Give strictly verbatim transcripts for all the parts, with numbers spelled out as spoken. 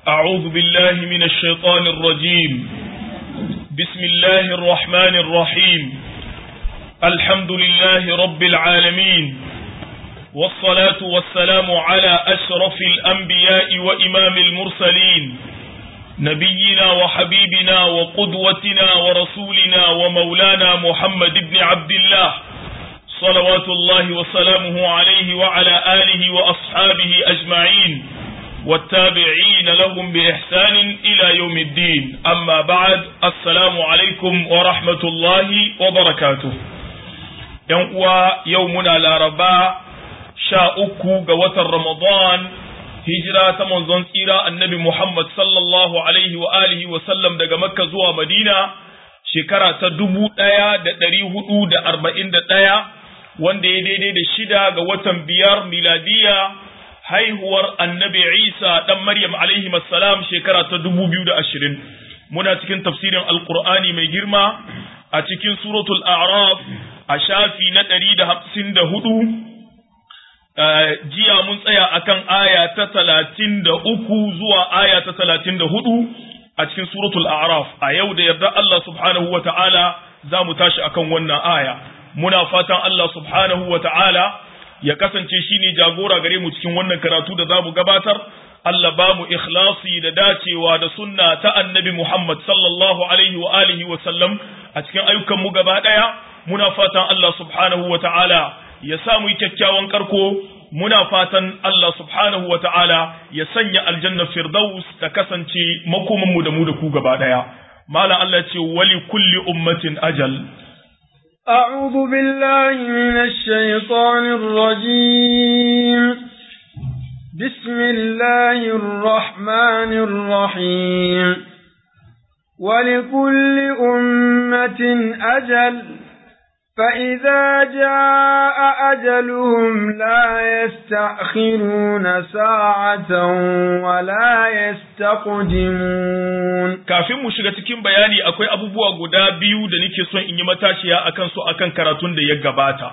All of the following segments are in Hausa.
أعوذ بالله من الشيطان الرجيم بسم الله الرحمن الرحيم الحمد لله رب العالمين والصلاة والسلام على أشرف الأنبياء وإمام المرسلين نبينا وحبيبنا وقدوتنا ورسولنا ومولانا محمد بن عبد الله صلوات الله وسلامه عليه وعلى آله وأصحابه أجمعين والتابعين لهم بإحسان إلى يوم الدين أما بعد السلام عليكم ورحمة الله وبركاته يومنا الأربعاء شاءكو قوة رمضان هجرة منذ إلى النبي محمد صلى الله عليه وآله وسلم دقى مكة زوى مدينة شكرا تدبو دايا دري هدو دا أربعين دايا وان دي دي دي, دي شدا قوة بيار ميلادية haihuwar annabi Isa dan Maryam alaihi assalam shekara ta dubu biyu da ashirin muna cikin tafsirin alqur'ani mai girma a cikin suratul a'raf a shafi na ɗari da hamsin da hudu jiya mun tsaya akan aya ta talatin da uku zuwa aya ta talatin da hudu a cikin suratul a'raf a yau da yarda Allah subhanahu wa ta'ala za mu tashi akan wannan aya muna fatan Allah subhanahu wa ta'ala ya kasance shine jagora gare mu cikin wannan karatu da zamu gabatar Allah ba mu ikhlasi da dacewa da sunna ta annabi Muhammad sallallahu alaihi wa alihi wa sallam a cikin ayyukan mu gaba daya muna fatan Allah subhanahu wa ta'ala ya sa mu yi kyakkyawan karko muna fatan Allah subhanahu wa ta'ala ya sanya aljanna firdaus ta kasance makoman mu da mu da ku gaba daya malam Allah ce wali kulli ummatin ajal أعوذ بالله من الشيطان الرجيم بسم الله الرحمن الرحيم ولكل أمة أجل فإذا جاء أجلهم لا يستأخرون ساعة ولا يستقدمون kafin mu shiga cikin bayani akwai abubuwa guda biyu da nake son in yi matashiya akan su akan karatun da ya gabata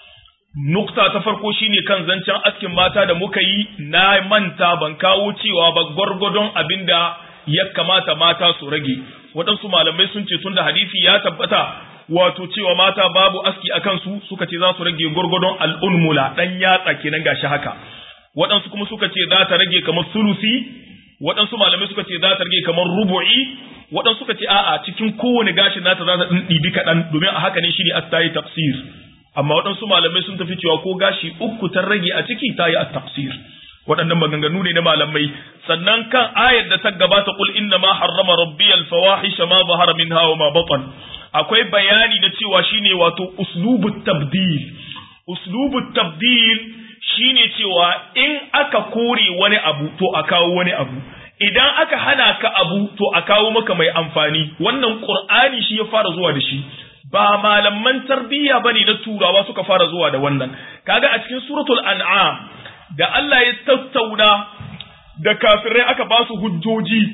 nukta ta farko shine kan zancen askin mata da muka yi na manta ban kawo cewa ba gwargwadon abinda ya kamata mata su rage waɗansu malamai sun ce tunda hadisi ya tabbata wato cewa mata babu aski akan su suka ce za su rage gurgurdon al'unmula dan yatsa kenan gashi haka waɗansu kuma suka ce za ta rage kamar sulusi waɗansu malamai suka ce za ta rage kamar rubu'i waɗansu suka ce a'a cikin kowane gashin nata za ta ɗibi kaɗan domin a haka ne shi ne at-tayi tafsir amma waɗansu malamai sun tafi cewa ko gashi uku ta rage a ciki ta yi at-tafsir waɗannan maganganu ne na malamai sannan kan ayar da ta gabata qul inna ma harrama rabbi al-fawahisha ma zahara minha wa ma batan akwai bayani na cewa shine wato uslubut tabdil uslubut tabdil shine cewa in aka kore wani abu to a kawo wani abu idan aka hana ka abu to a kawo maka mai amfani wannan qur'ani shi ya fara zuwa da shi ba malaman tarbiyya bane na turawa suka fara zuwa da wannan kaga a cikin suratul an'am da Allah ya tattauna da kafirai aka ba su hujjoji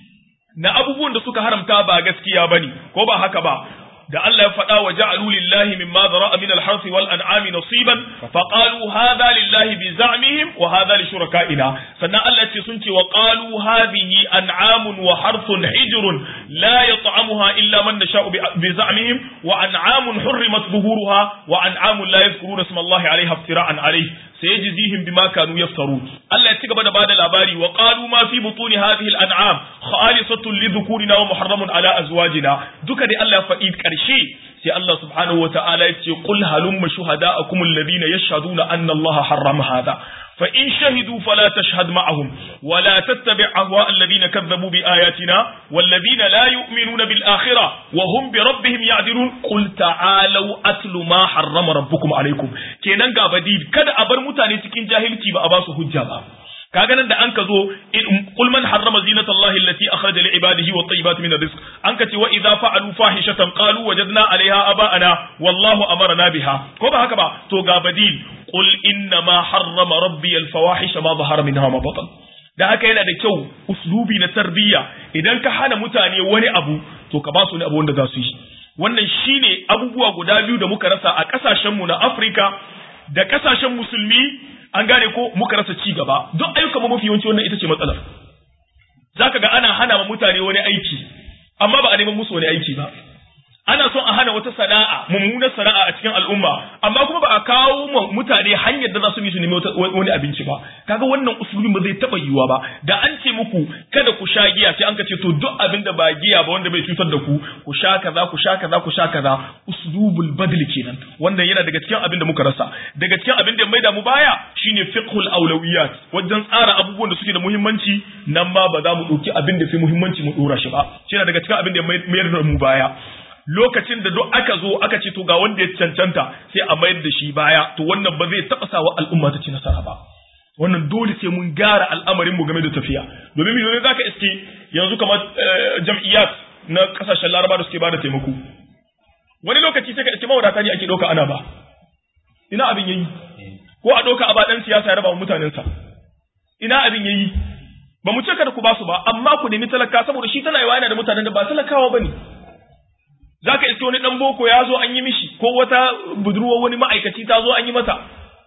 na abubuwan da suka haramta ba gaskiya bane ko ba haka ba da Allah ya faɗa wa ja'alu lillahi mimma zara'a min al-harthi wal an'ami nasiban fa qalu hadha lillahi bi za'mihim wa hadha li shuraka'ina sannan Allah ce sun ce wa qalu hadhihi an'amun wa harthun hijrun la yat'amuha illa man nasha'u bi za'mihim wa an'amun hurrimat zuhuruha wa an'amun la yadhkuruna isma Allah 'alayha iftira'an 'alayhi sayajzihim bima kanu yaftarun Allah ya cigaba da bada labari wa qalu ma fi butuni hadhihi al-an'am khalisatun li dhukurina wa muharramun ala azwajina duka dai Allah ya faɗi karshe sai Allah subhanahu wa ta'ala ya ce qul halumma shuhada'akum alladhina yashhaduna anna Allah harrama hadha fa in shahidu fala tashhad ma'ahum wa la tattabi' ahwa alladhina kadzabu bi ayatina walladhina la yu'minuna bil akhirah wa hum bi rabbihim ya'dilun qul ta'alu atlu ma harrama rabbukum alaykum kenan ga badil kada a bar mutane cikin jahilci ba a ba su hujja ba kaga nan da an ka zo qul man harrama zinatallahi allati akhraja li ibadihi wat tayyibati min rizq an ka ce wa idza fa'alu fahishatan qalu wajadna 'alayha aba'ana wallahu amarna biha ko ba haka ba to ga badil qul inna ma harrama rabbi al fawahisha ma zahara minha ma batan da haka yana da kyau uslubi na tarbiyya idan ka hana mutane wani abu to ka ba su ne abu wanda za su yi wannan shine abubuwa guda biyu da muka rasa a kasashen mu na Afrika da kasashen musulmi an gane ko muka rasa ci gaba duk ayyukan mu mafi yawanci wannan ita ce matsalar zaka ga ana hana wa mutane wani aiki amma ba a neman musu wani aiki ba. Ana son a hana wata sana'a, mummunar sana'a a cikin al'umma, amma kuma ba a kawo ma mutane hanyar da za su yi su nemi wani abinci ba. Kaga wannan usulubin ba zai taba yiwuwa ba. Da an ce muku kada ku sha giya sai an ka ce to duk abin da ba giya ba wanda bai cutar da ku, ku sha kaza, ku sha kaza, ku sha kaza. Uslubul badl kenan. Wannan yana daga cikin abin da muka rasa. Daga cikin abin da ya maida mu baya shine fiqhul awlawiyat. Wajen tsara abubuwan da suke da muhimmanci nan ma ba za mu dauki abin da fi muhimmanci mu dora shi ba. Shi daga cikin abin da ya mayar da mu baya. Lokacin da duk aka zo aka ce to ga wanda ya cancanta sai a mayar da shi baya, to wannan ba zai taɓa sawa al'umma ta ci nasara ba. Wannan dole sai mun gyara al'amarin mu game da tafiya, domin miliyoyi za ka iske yanzu kamar jam'iyyat na kasashen laraba da suke ba da taimako, wani lokaci sai ka iske mawadata ne ake ɗauka ana ba, ina abin yayi, ko a ɗauka a ba ɗan siyasa ya raba wa mutanensa, ina abin yayi, ba mu ce kada ku ba su ba, amma ku nemi talaka saboda shi tana yawa yana da mutanen da ba talakawa ba ne. Za ka iske wani ɗan boko ya zo an yi mishi, ko wata budurwa wani ma'aikaci ta zo an yi mata,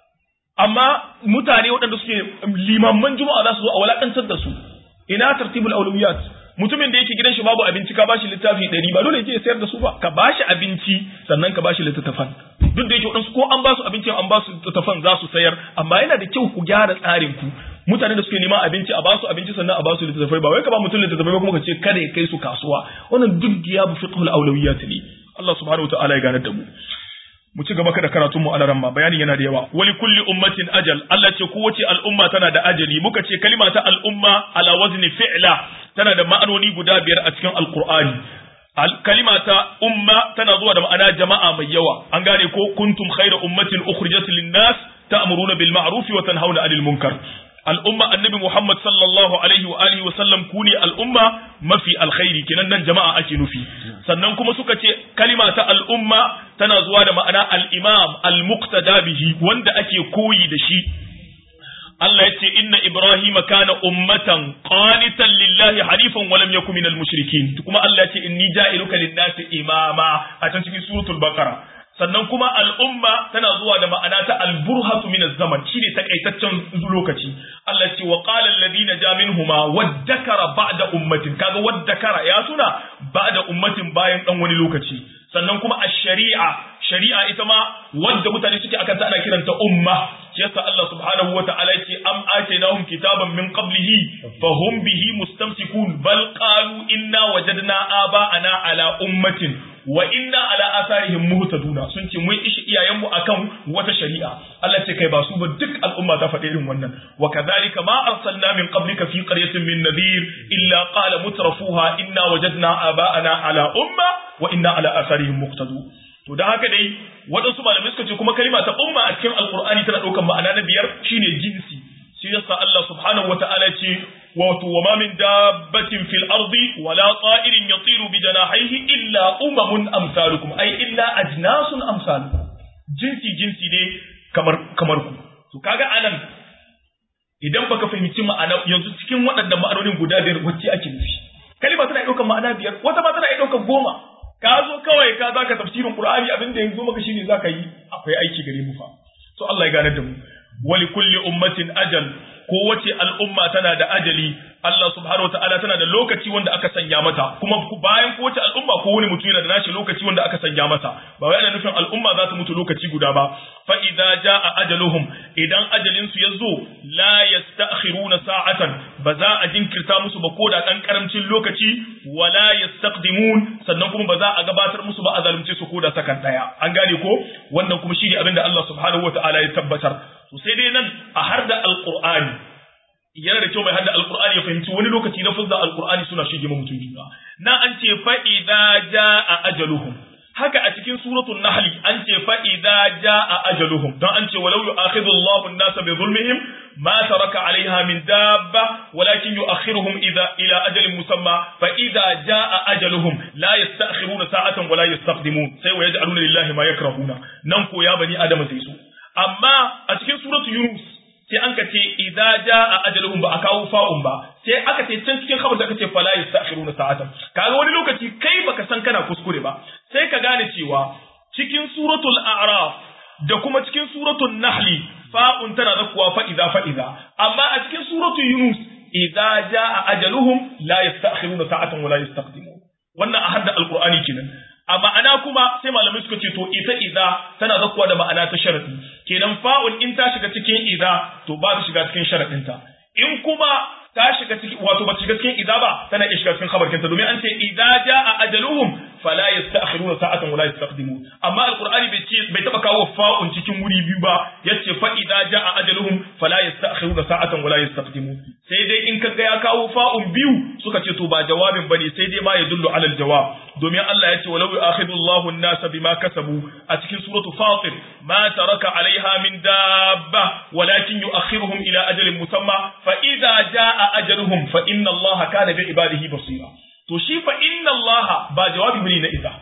amma mutane waɗanda suke limamman juma'a za su zo a walaƙantar da su. Ina tartibul aulawiyat, mutumin da yake gidan shi babu abinci ka bashi littafi ɗari ba dole ya sayar da su ba, ka bashi abinci sannan ka bashi littattafan. Duk da yake waɗansu ko an ba su abinci an ba su littattafan za su sayar, amma yana da kyau ku gyara tsarin ku. Mutane da suke neman abinci a basu abinci sannan a basu littattafai, ba wai ka ba mutum littattafai ba kuma ka ce kada ya kai su kasuwa. Wannan duk giyabu fiqhul awlawiyat ne. Allah subhanahu wataala ya ganar da mu. Mu ci gaba kada karatun mu alaran ma, bayanin yana da yawa. Wali kulli ummatin ajal, Allah ce kowace al'umma tana da ajali. Muka ce kalima ta al'umma ala wazni fi'la tana da ma'anoni guda biyar a cikin alqur'ani. Kalima ta umma tana zuwa da ma'ana jama'a mai yawa. An gane ko kuntum khayra ummatin ukhrijat lin-nas ta'muruna bil ma'ruf wa tanhauna 'anil munkar. Al'umma annabi Muhammad sallallahu alaihi wa alihi wa sallam ku ne al'umma mafi alkhairi, kenan nan jama'a ake nufi. Sannan kuma suka ce kalima ta al'umma tana zuwa da ma'ana al-imam al-muqtada bihi, wanda ake koyi da shi. Allah ya ce inna Ibrahim kana ummatan qanitan lillahi hanifan wa lam yakun minal mushrikin. Kuma Allah ya ce inni ja'iluka lin-nasi imama a can cikin suratul Baqara. Sannan kuma al'umma tana zuwa da ma'ana ta alburhatu min zaman, shine takaitaccen lokaci. Allah ce wa qala alladhina ja minhuma waddakara ba'da ummatin, kaga waddakara ya suna ba'da ummatin bayan dan wani lokaci. Sannan kuma ash-shari'a, shari'a ita ma wanda mutane suke akan ta ana kiranta umma. Shi yasa Allah subhanahu wa ta'ala yake am atainahum kitaban min qablihi fahum bihi mustamsikun bal qalu inna wajadna aba'ana ala ummatin wa inna ala atharihim muhtaduna. Sun ce mun ishi iyayenmu akan wata shari'a. Allah ce kai ba su ba, duk al'umma ta faɗi irin wannan. Wa kadhalika ma arsalna min qablika fi qaryatin min nadhir illa qala mutrafuha inna wajadna aba'ana ala umma wa inna ala atharihim muhtadun. To dan haka dai waɗansu malamai suka ce kuma kalima ta umma a cikin alqur'ani tana ɗaukar ma'ana na biyar shine jinsi. Shi yasa Allah subhanahu wata'ala ce wato wa ma min dabbatin fil ardi wala ta'irin yatiru bi janahihi illa umamun amsalukum ay illa ajnasun amsalukum. Jinsi jinsi ne kamar kamar ku. To kaga anan idan baka fahimci ma'ana yanzu cikin waɗannan ma'anonin guda biyar wacce ake nufi, kalima tana ɗaukar ma'ana biyar, wata ma tana ɗaukar goma. Ka zo kawai ka zaka tafsirin Qur'ani abin da yanzu maka shine zaka yi, akwai aiki gare mu fa. So Allah ya gane da mu. Wali kulli ummatin ajal, kowace al'umma tana da ajali. Allah subhanahu wataala tana da lokaci wanda aka sanya mata, kuma bayan kowace al'umma ko wani mutum yana da nashi lokaci wanda aka sanya masa. Ba wai ana nufin al'umma za ta mutu lokaci guda ba. Fa idza jaa ajaluhum, idan ajalin su yazo la yasta'khiruna sa'atan, ba za a jinkirta musu ba koda dan karamcin lokaci, wala yastaqdimun, sannan kuma ba za a gabatar musu ba a zalunce su koda sakan daya. An gane ko? Wannan kuma shine abin da Allah subhanahu wataala ya tabbatar. To sai dai nan a harda alqur'ani yana da kyau mai hada alqur'ani ya fahimci wani lokaci na fuzza alqur'ani suna shige mutum juna. Na an ce fa idza jaa ajaluhum, haka a cikin suratul nahl an ce fa idza jaa ajaluhum, dan an ce walau yu'akhidhu Allahu an-nasa bi dhulmihim ma taraka 'alayha min dabba walakin yu'akhiruhum idza ila ajalin musamma fa idza jaa ajaluhum la yasta'khiruna sa'atan wa la yastaqdimun. Sai wa yaj'aluna lillahi ma yakrahuna, nan ko ya bani adama sai su. Amma a cikin suratul Yunus sai an ka ce idza jaa ajaluhum, ba a kawo fa'un ba, sai aka ce can cikin khabar aka ce fala yastakhiruna sa'atan. Kaga wani lokaci kai baka san kana kuskure ba, sai ka gane cewa cikin suratul a'raf da kuma cikin suratul nahl fa'un tana zakuwa fa idza fa idza, amma a cikin suratul Yunus idza jaa ajaluhum la yasta'khiruna sa'atan wa la yastaqdimun wannan a hadda alqur'ani kenan a ma'ana kuma sai malamai suka ce to ita idza tana zakkuwa da ma'ana ta sharadi kenan fa'ul in ta shiga cikin idza to ba ta shiga cikin sharadin ta in kuma ta shiga cikin wato ba ta shiga cikin idza ba tana iya shiga cikin khabar kinta domin an ce idza jaa ajaluhum fala yasta'khiruna sa'atan wa la yastaqdimun amma alqur'ani bai ce bai taba kawo fa'un cikin wuri biyu ba yace fa idza jaa ajaluhum fala yasta'khiruna sa'atan wa la yastaqdimun sai dai in kaga ya kawo fa'un biyu suka ce to ba jawabin bane sai dai ma ya dullu alal jawab domin Allah yace walau yu'akhidullahu an-nasa bima kasabu a cikin suratu fatir ma taraka 'alayha min dabba walakin yu'akhiruhum ila ajalin musamma fa idza jaa ajaluhum fa inna Allaha kana bi ibadihi basira to shi fa inna Allaha ba jawabi bane na idza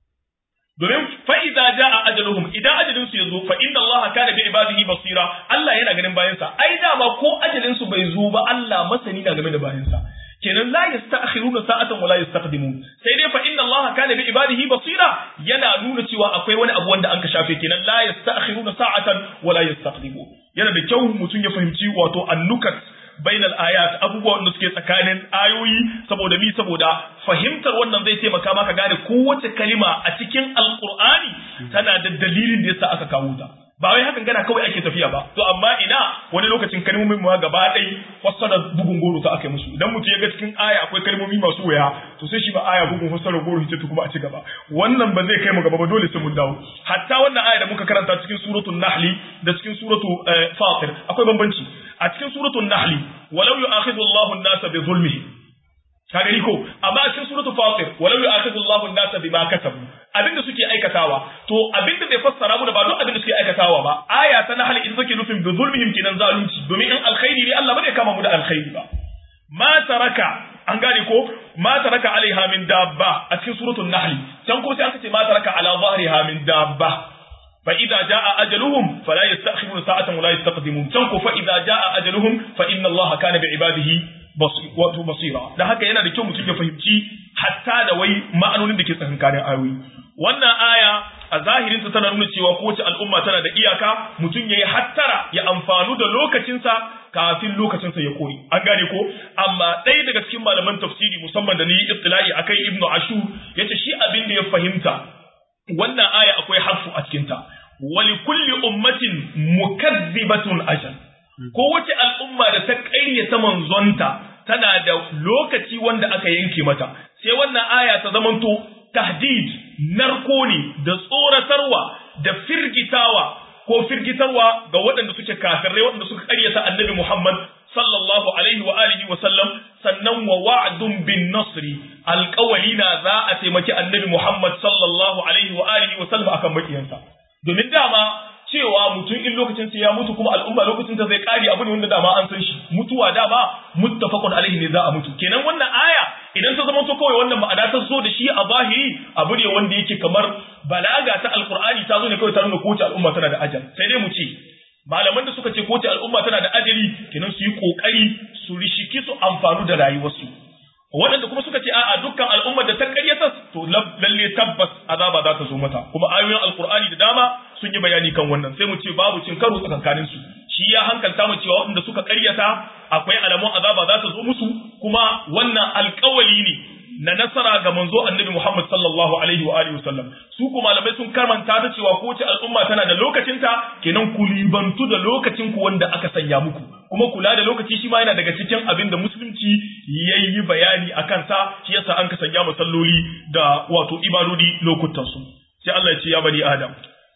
domin fa idza jaa ajaluhum idan ajalin su yazo fa inna Allaha kana bi ibadihi basira Allah yana ganin bayansa ai dama ko ajalin su bai zo ba Allah masani na game da bayansa kenan la yasta'khiruna sa'atan wa la yastaqdimun sai dai fa inna Allaha kana bi ibadihi basira yana nuna cewa akwai wani abu wanda anka shafe kenan la yasta'khiruna sa'atan wa la yastaqdimun yana da kyau mutum ya fahimci wato annukat bainal ayat abubuwan da suke tsakanin ayoyi saboda mi saboda fahimtar wannan zai taimaka maka gane kowace kalima a cikin alqur'ani tana da dalilin da yasa aka kawo ta ba wai hakan gana kawai ake tafiya ba to amma ina wani lokacin kalmomin mu gaba ɗaya fassara bugun goro ta aka musu idan mutum ya ga cikin aya akwai kalmomi masu waya to sai shi ba aya bugun fassara goro hice kuma a ci gaba wannan ba zai kai mu gaba ba dole sai mun dawo hatta wannan aya da muka karanta cikin suratul nahl da cikin suratul fatir akwai bambanci a cikin suratul nahl walau yu'akhidhu Allahu an-nasa bi zulmihi kaga ni ko amma a cikin suratul fatir walau yu'akhidhu Allahu an-nasa bima kasabu abinda suke aikatawa to abinda bai fassara mu da ba duk abinda suke aikatawa ba aya ta nahl ita take nufin bi zulmihim kinan zalunci domin in alkhairi ne Allah bane kama mu da alkhairi ba ma taraka an gane ko ma taraka alaiha min dabba a cikin suratul nahl can ko sai aka ce ma taraka ala dhahriha min dabba fa idza jaa ajaluhum fala yastakhiruna sa'atan wa la yastaqdimun can ko fa idza jaa ajaluhum fa inna Allaha kana bi ibadihi wato basira da haka yana da kyau mutum ya fahimci hatta da wai ma'anonin da ke tsakankanin ayoyi wannan aya a zahirin ta tana nuna cewa kowace al'umma tana da iyaka mutum yayi hattara ya amfanu da lokacinsa kafin lokacinsa ya kori an gane ko amma ɗaya daga cikin malaman tafsiri musamman da ni ibtila'i akai ibnu ashur yace shi abin da ya fahimta wannan aya akwai harfu a cikin ta wa li kulli ummatin mukazzibatun ajal kowace al'umma da ta ƙaryata manzonta tana da lokaci wanda aka yanke mata sai wannan aya ta zamanto tahdid narko ne da tsoratarwa da firgitawa ko firgitarwa ga waɗanda suke kafirai waɗanda suka ƙaryata annabi Muhammad sallallahu alaihi wa alihi wa sallam sannan wa wa'dun bin nasri alƙawali na za a taimaki annabi Muhammad sallallahu alaihi wa alihi wa sallam akan makiyansa domin dama cewa mutum in lokacin sa ya mutu kuma al'umma lokacin ta zai kare abu ne wanda dama an san shi mutuwa dama muttafaqun alaihi ne za a mutu kenan wannan aya idan ta zama to kawai wannan ma'ana ta zo da shi a zahiri abu ne wanda yake kamar balaga ta alqur'ani ta zo ne kawai ta nuna kowace al'umma tana da ajal sai dai mu ce malaman da suka ce kowace al'umma tana da ajali kenan su yi kokari su rishiki su amfanu da rayuwarsu waɗanda kuma suka ce a'a dukkan al'ummar da ta karyata to lalle tabbas azaba za ta zo mata kuma ayoyin alqur'ani da dama sun yi bayani kan wannan sai mu ce babu cin karo tsakankanin su shi ya hankalta mu cewa waɗanda suka karyata akwai alamun azaba za ta zo musu kuma wannan alƙawari ne na nasara ga manzo annabi Muhammad sallallahu alaihi wa alihi wasallam su kuma malamai sun karmanta ta cewa kowace al'umma tana da lokacinta kenan ku libantu da lokacin ku wanda aka sanya muku kuma kula da lokaci shi ma yana daga cikin abin da musulunci yayi bayani akan sa shi yasa an ka sanya musalloli da wato ibadodi lokutan su sai Allah ya ce ya bani adam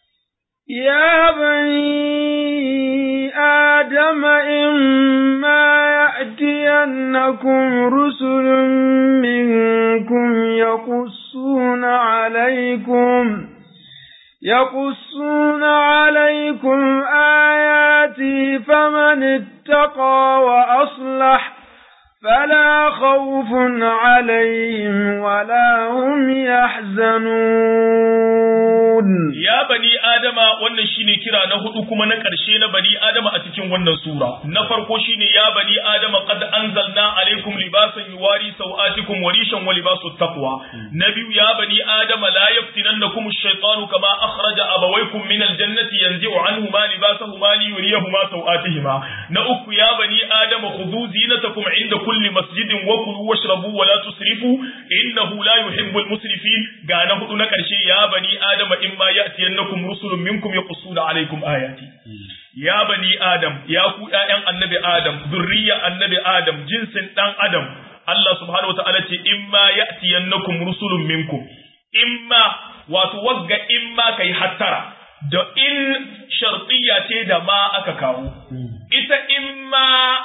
يا بني آدم إما يأتينكم رسل منكم يقصون عليكم يقصون عليكم آياتي فمن اتقى وأصلح فلا خوف عليهم ولا هم يحزنون يا بني آدم wannan shine kira na hudu kuma na ƙarshe na bani Adam a cikin wannan sura na farko shine ya bani Adam qad anzalna alaikum libasan yuwari sawatikum wa rishan wa libasut taqwa nabiyu ya bani adama la yaftinannakum ash-shaytanu kama akhraja abawaykum min al-jannati yanzi'u anhuma libasahuma liyuriyahuma sawatihima na uku ya bani adama khudhu zinatakum 'inda kulli masjidin wa kulu washrabu wa la tusrifu innahu la yuhibbul musrifin ga na hudu na karshe ya bani adama imma ya'tiyannakum rusulun minkum yaqussuna 'alaykum ayati ya bani adam ya ku ƴaƴan annabi adam zurriya annabi adam jinsin dan adam Allah subhanahu wataala ce imma ya'tiyannakum rusulun minkum imma wato wagga imma kai hattara da in shartiyya ce da ma aka kawo ita imma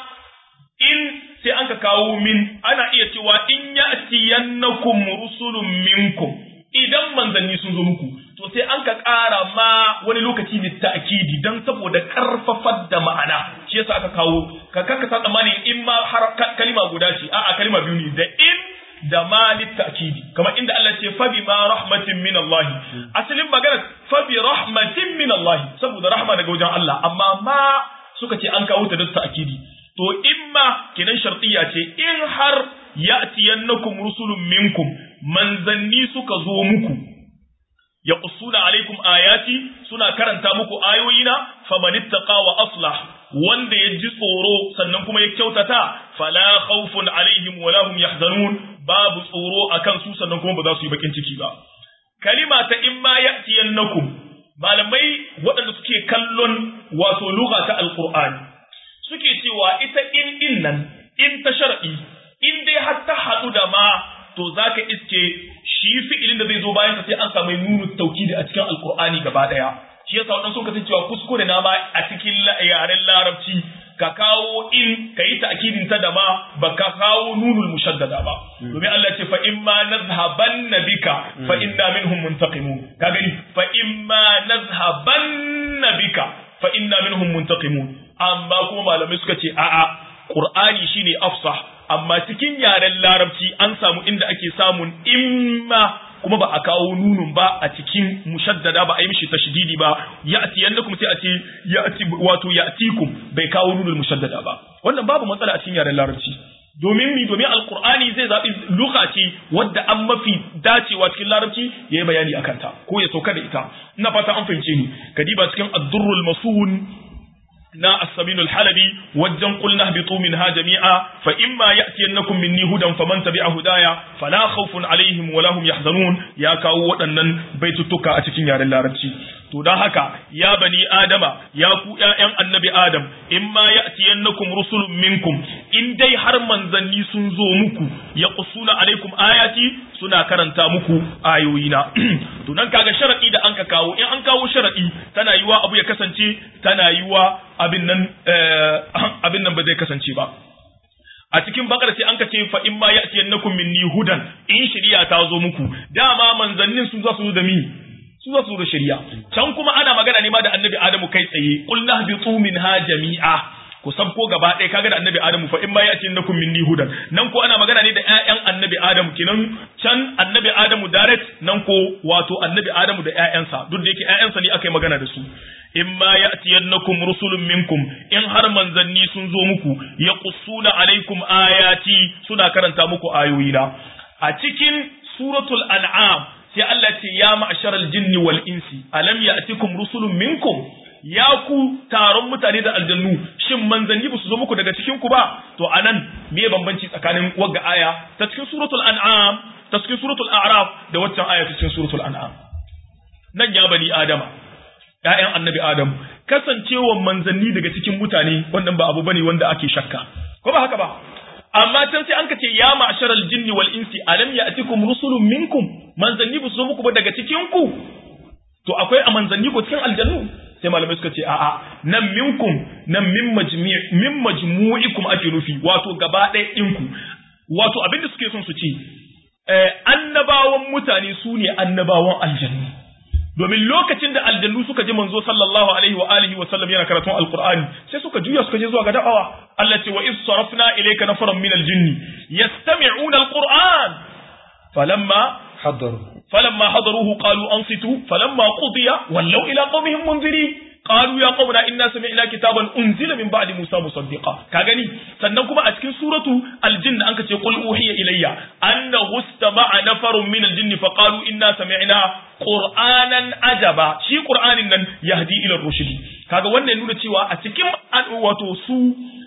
in sai an ka kawo min ana iya cewa in ya'tiyannakum rusulun minkum idan manzanni sun zo muku to sai an ka ƙara ma wani lokaci ne ta'kidi dan saboda karfafar da ma'ana shi yasa aka kawo ka kaka sa tsammani in ma har kalima guda ce a'a kalima biyu ne da in da ma ta'kidi kamar inda Allah ce fa bi ma rahmatin min Allah asalin magana fa bi rahmatin min Allah saboda rahma daga wajen Allah amma ma suka ce an kawo ta da ta'kidi to imma kenan shartiya ce in har ya'tiyannakum rusulun minkum manzanni suka zo muku yaqussuna alaikum ayati suna karanta muku ayoyina famanittaqa wa aslah wanda ya ji tsoro sannan kuma ya kyautata fala khawfun alaihim wala hum yahzanun babu tsoro akan su sannan kuma ba za su yi bakin ciki ba kalima ta imma ya'tiyannakum malamai waɗanda suke kallon wato lugha ta alqur'ani suke cewa ita in din nan in ta shar'i in dai har ta hadu da ma to zaka iske shi fi'ilin da zai zo bayan sa sai an samu nunu taukidi a cikin alqur'ani gaba daya shi yasa wadansu suka cewa kuskure na ma a cikin yaren larabci ka kawo in kai ta'kidin ta da ma baka kawo nunul mushaddada ba domin Allah ce fa imma nazhabanna bika fa inna minhum muntaqimun ka gani fa imma nazhabanna bika fa inna minhum muntaqimun amma kuma malamai suka ce a'a qur'ani shine afsah amma cikin yaren larabci an samu inda ake samun imma kuma ba a kawo nunun ba a cikin mushaddada ba a yi mishi tashdidi ba ya'ti yannakum sai a ce ya'ti wato ya'tikum bai kawo nunul mushaddada ba wannan babu matsala a cikin yaren larabci domin mi domin alqur'ani zai zabi lugha ce wadda an mafi dacewa cikin larabci yayi bayani akan ta ko ya sauka da ita ina fata an fahimce ni kadiba cikin ad-durrul masun na as-samin al-halabi wajen qulna habitu minha jami'a fa imma ya'tiyannakum minni hudan faman tabi'a hudaya fala khawfun alaihim wala hum yahzanun ya kawo waɗannan baitutuka a cikin yaren larabci to dan haka ya bani adama ya ku ƴaƴan annabi adam imma ya'tiyannakum rusulun minkum in dai har manzanni sun zo muku yaqusuna alaikum ayati suna karanta muku ayoyina to nan kaga sharadi da anka kawo in an kawo sharadi tana yiwa abu ya kasance tana yiwa abin nan abin nan ba zai kasance ba a cikin bakar sai an ka ce fa imma ya'tiyannakum minni hudan in shari'a ta zo muku dama manzannin sun zo su da mi su za su da shari'a can kuma ana magana ne ma da annabi adamu kai tsaye qul nahbitu minha jami'a ku sabko gaba ɗaya kaga da annabi adamu fa in ma ya'ti nakum minni hudan nan ko ana magana ne da ƴaƴan annabi adamu kinan can annabi adamu direct nan ko wato annabi adamu da ƴaƴansa duk da yake ƴaƴansa ne aka yi magana da su in ma ya'tiyannakum rusulun minkum in har manzanni sun zo muku yaqussuna alaikum ayati suna karanta muku ayoyina a cikin suratul an'am sai Allah ce ya ma'asharal jinni wal insi alam ya'tikum rusulun minkum ya ku taron mutane da aljannu shin manzanni ba su zo muku daga cikin ku ba to anan me bambanci tsakanin wagga aya ta cikin suratul an'am ta cikin suratul a'raf da waccan aya ta cikin suratul an'am nan ya bani adama ƴaƴan annabi adamu kasancewa manzanni daga cikin mutane wannan ba abu bane wanda ake shakka ko ba haka ba amma can sai an kace ya ma'sharal jinni wal insi alam ya'tikum rusulun minkum manzanni ba su zo muku ba daga cikin ku to akwai a manzanni ko cikin aljannu sai malamai suka ce a'a nan minkum nan min majmi' min majmu'ikum ake nufi wato gaba ɗaya ɗinku wato abinda suke son su ce eh annabawan mutane su ne annabawan aljannu domin lokacin da aljannu suka ji manzo sallallahu alaihi wa alihi wa sallam yana karatun alqur'ani sai suka juya suka je zuwa ga da'awa Allah ce wa iz sarafna ilayka nafaran min aljinni yastami'una alqur'an falamma hadaru falamma hadaruhu qalu ansitu falamma qudiya wallaw ila qawmihim munzirin qalu ya qaumana inna sami'na kitaban unzila min ba'di Musa musaddiqa ka gani sannan kuma a cikin suratu al-jinn an kace qul uhiya ilayya annahu istama'a nafarun min al-jinn fa qalu inna sami'na qur'anan ajaba shi qur'anin nan yahdi ila rushd kaga wannan nuna cewa a cikin wato su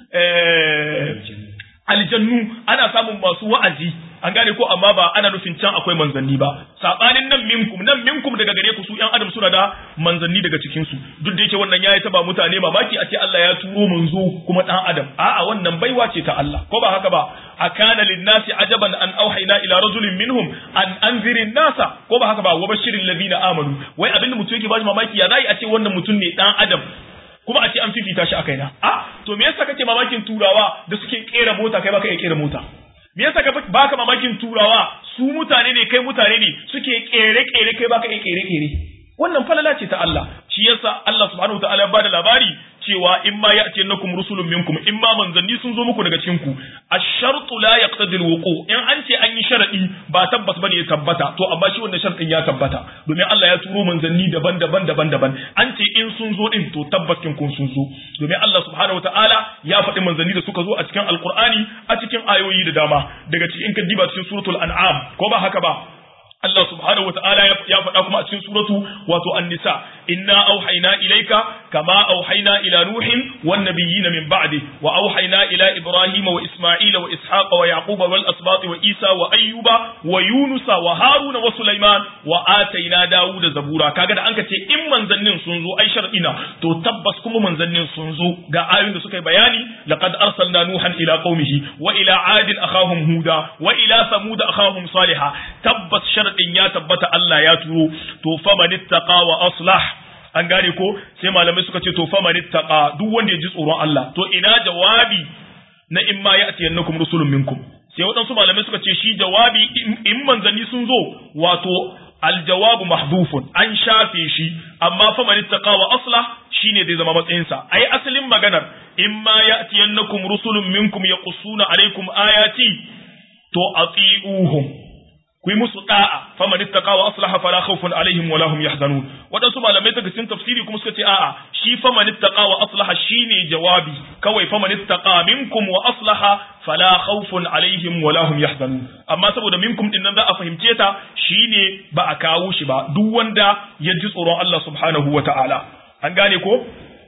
aljannu ana samun masu wa'azi an gane ko amma ba ana nufin can akwai manzanni ba sabanin nan minkum nan minkum daga gare ku su yan adam suna da manzanni daga cikin su duk da yake wannan yayi ta ba mutane mamaki a ce Allah ya turo manzo kuma dan adam a'a wannan baiwa ce ta Allah ko ba haka ba akana linnasi ajaban an auhayna ila rajulin minhum an anzirin nasa ko ba haka ba wa bashiril ladina amanu wai abinda mutum yake ba shi mamaki ya zai a ce wannan mutum ne dan adam kuma a ce an fifita shi a kaina a to me yasa kake mamakin turawa da suke kera mota kai baka iya kera mota me yasa ka baka mamakin turawa su mutane ne kai mutane ne suke kere kere kai baka iya kere kere wannan falala ce ta Allah shi yasa Allah subhanahu wataala ya bada labari cewa in ma ya'tiyannakum rusulun minkum in ma manzanni sun zo muku daga cikin ku ash-shartu la yaqtadi al-wuqu in an ce an yi sharadi ba tabbas bane ya tabbata to amma shi wannan sharadin ya tabbata domin Allah ya turo manzanni daban-daban daban-daban an ce in sun zo din to tabbas kin kun sun zo domin Allah subhanahu wataala ya faɗi manzanni da suka zo a cikin alqur'ani a cikin ayoyi da dama daga cikin kan diba cikin suratul an'am ko ba haka ba Allah subhanahu wa ta'ala ya faɗa kuma a cikin suratu wato an-nisa inna auhayna ilayka kama auhayna ila nuhin wan nabiyyin min ba'di wa auhayna ila ibrahima wa isma'ila wa ishaqa wa yaquba wal asbati wa isa wa ayyuba wa yunusa wa haruna wa sulaiman wa atayna dawuda zabura kaga da anka ce in manzannin sun zo ai shar'ina to tabbas kuma manzannin sun zo ga ayoyin da suka yi bayani laqad arsalna nuhan ila qaumihi wa ila adin akhahum huda wa ila samud akhahum salihah tabbas din ya tabbata Allah ya turo to fa manittaqa wa aslah an gane ko sai malamai suka ce to fa manittaqa duk wanda ya ji tsoron Allah to ina jawabi na in ma ya'ti yannakum rusulun minkum sai wadansu malamai suka ce shi jawabi in manzanni sun zo wato aljawabu mahdufun an shafe shi amma fa manittaqa wa aslah shine zai zama matsayin sa ai asalin maganar in ma ya'ti yannakum rusulun minkum yaqussuna alaikum ayati to ati'uhum ku yi musu da'a faman ittaqa wa aslaha fala khawfun alaihim wala hum yahzanun wadansu malamai daga cikin tafsiri kuma suka ce a'a shi faman ittaqa wa aslaha shine jawabi kawai faman ittaqa minkum wa aslaha fala khawfun alaihim wala hum yahzanun amma saboda minkum din nan za a fahimce ta shine ba a kawo shi ba duk wanda ya ji tsoron Allah subhanahu wata'ala an gane ko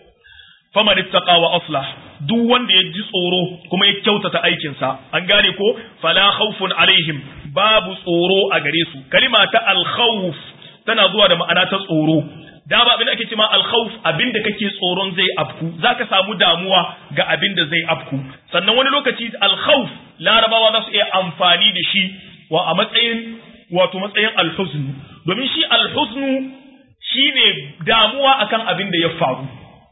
faman ittaqa wa aslah duk wanda ya ji tsoro kuma ya kyautata aikinsa an gane ko fala khawfun alaihim babu tsoro a gare su kalima ta al-khawf tana zuwa da ma'ana ta tsoro da ba abin da ake cewa al-khawf abinda kake tsoron zai afku zaka samu damuwa ga abinda zai afku sannan wani lokaci al-khawf larabawa za su iya amfani da shi wa a matsayin wato matsayin al-huzn domin shi al-huzn shine damuwa akan abin da ya faru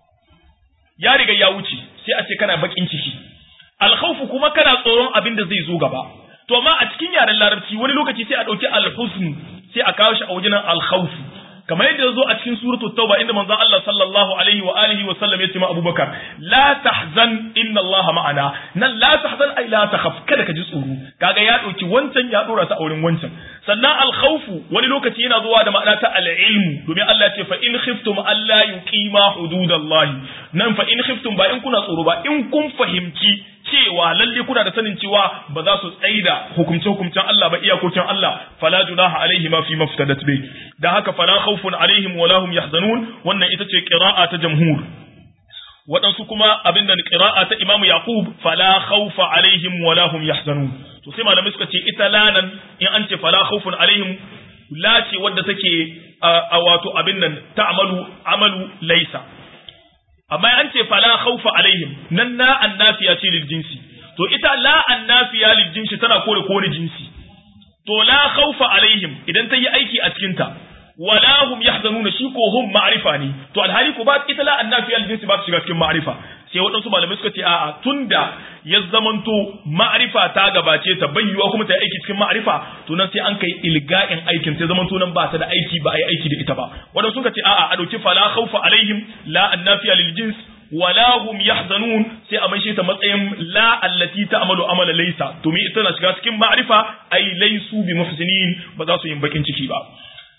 ya riga ya wuce sai a ce kana bakin ciki al-khawf kuma kana tsoron abin da zai zo gaba to amma a cikin yaren larabci wani lokaci sai a dauki al-huzn sai a kawo shi a wajen al-khawf kamar yadda yazo a cikin suratu tauba inda manzon Allah sallallahu alaihi wa alihi wa sallam yace ma Abubakar la tahzan inna Allah ma'ana nan la tahzan ay la takhaf kada ka ji tsoro kaga ya dauki wancan ya dora ta a wurin wancan sannan al-khawf wani lokaci yana zuwa da ma'ana ta al-ilm domin Allah ya ce fa in khiftum alla yuqima hududallahi nan fa in khiftum ba in kuna tsoro ba in kun fahimci cewa lalle kuna da sanin cewa ba za su tsaida hukumce hukumcen Allah ba iyakokin Allah fala junaha alaihi ma fi maftadat bi dan haka fala khawfun alaihim wala hum yahzanun wannan ita ce qira'a ta jamhur wadansu kuma abinda qira'a ta Imam Yaqub fala khawfa alaihim wala hum yahzanun to sai malamai suka ce ita lanan in an ce fala khawfun alaihim la ce wadda take a wato abin nan ta'malu amalu laysa amma an ce fala khawfa alaihim nan la annafiya ce lil jinsi to ita la annafiya lil jinsi tana kore kore jinsi to la khawfa alaihim idan ta yi aiki a cikin ta wala hum yahzanuna shi ko hum ma'rifa ne to alhali ko ba ita la annafiya lil jinsi ba ta shiga cikin ma'rifa sai waɗansu malamai suka ce a'a tunda ya zamanto ma'rifa ta gabace ta bayyuwa kuma ta yi aiki cikin ma'rifa to nan sai an kai ilga'in aikin sai zamanto nan ba ta da aiki ba a yi aiki da ita ba waɗansu suka ce a'a a dauki fala khawfa alaihim la annafiya lil jins wala hum yahzanun sai a maishe ta matsayin la allati ta'malu amala laysa to me ita na shiga cikin ma'rifa ai laysu bi muhsinin ba za su yin bakin ciki ba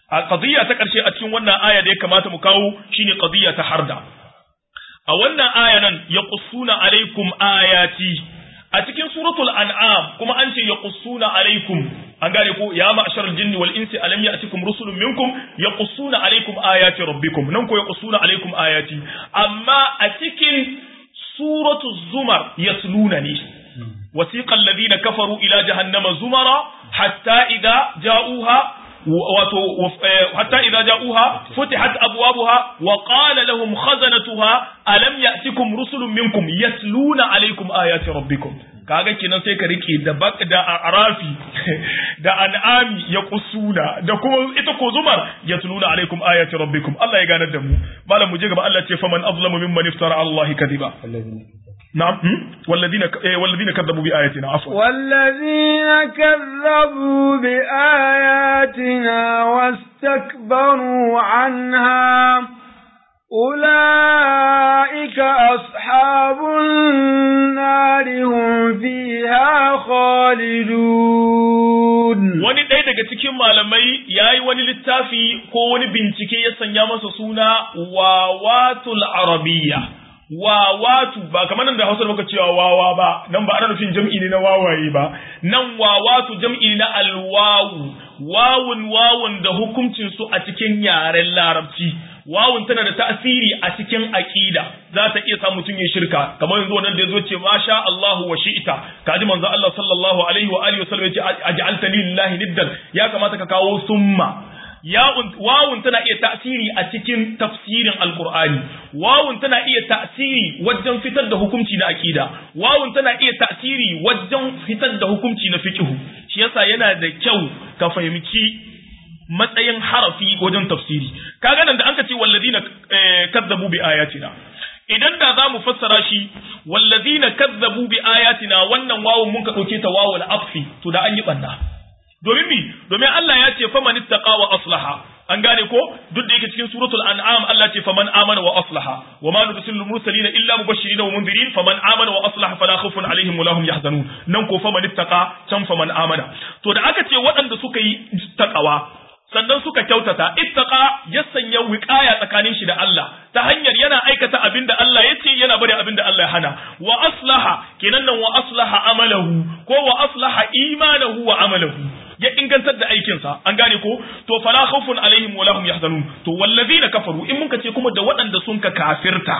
a qadiyya ta karshe a cikin wannan aya da ya kamata mu kawo shine qadiyya ta harda a wannan aya nan yaqussuna alaikum ayati a cikin suratul an'am kuma an ce yaqussuna alaikum an gane ko ya ma'sharal jinni wal insi alam ya'tikum rusulun minkum yaqussuna alaikum ayati rabbikum nan ko yaqussuna alaikum ayati amma a cikin suratul zumar yasluna ne wasiqa alladhina kafaru ila jahannama zumara hatta idha ja'uha wato hatta idza ja'uha futihat abwabuha wa qala lahum khazanatuha alam ya'tikum rusulun minkum yasluna alaykum ayati rabbikum kaga kenan sai ka rike da bak da arafi da an'ami ya kusuna da kuma ita ko zumar yasluna alaykum ayati rabbikum Allah ya ganar da mu malam mu je gaba Allah ce faman azlamu mimman iftara Allah kadiba نعم والذين والذين كذبوا بآياتنا عفوا والذين كذبوا بآياتنا واستكبروا عنها أولئك أصحاب النار هم فيها خالدون wani ɗaya daga cikin malamai yayi wani littafi ko wani bincike ya sanya masa suna wawatul arabiyya wawatu ba kamar nan da Hausa muka cewa wawa ba nan ba ana nufin jam'i ne na wawaye ba nan wawatu jam'i na alwawu wawun wawun da hukuncin su a cikin yaren larabci wawun tana da ta'asiri a cikin aqida za ta iya sa mutun ya shirka kamar yanzu wannan da yazo ce masha Allahu wa shi'ta kaji manzo Allah sallallahu alaihi wa alihi wasallam ya ce aj'altani lillahi niddan ya kamata ka kawo summa wawun tana iya ta'siri a cikin tafsirin alqur'ani wawun tana iya ta'siri wajen fitar da hukunci na aqida wawun tana iya ta'siri wajen fitar da hukunci na fiqh shi yasa yana da kyau ka fahimci matsayin harafi wajen tafsiri kaga nan da anka ce walladina kazzabu bi ayatina idan da zamu fassara shi walladina kazzabu bi ayatina wannan wawun mun ka dauke ta wawul afsi to da an yi banda domin mi domin Allah ya ce faman ittaqa wa aslaha an gane ko duk da yake cikin suratul an'am Allah ce faman amana wa aslaha wa ma nursilul mursalina illa mubashirin wa mundirin faman amana wa aslaha fala khawfun alaihim wa lahum yahzanun nan ko faman ittaqa can faman amana to da aka ce waɗanda suka yi taqawa sannan suka kyautata ittaqa ya sanya wiqaya tsakanin shi da Allah ta hanyar yana aikata abinda Allah ya ce yana bari abinda Allah ya hana wa aslaha kenan nan wa aslaha amalahu ko wa aslaha imanahu wa amalahu ya ingantar da aikinsa an gane ko to fala khawfun alaihim wa lahum yahzanun to wallazina kafaru in muka ce kuma da waɗanda sun ka kafirta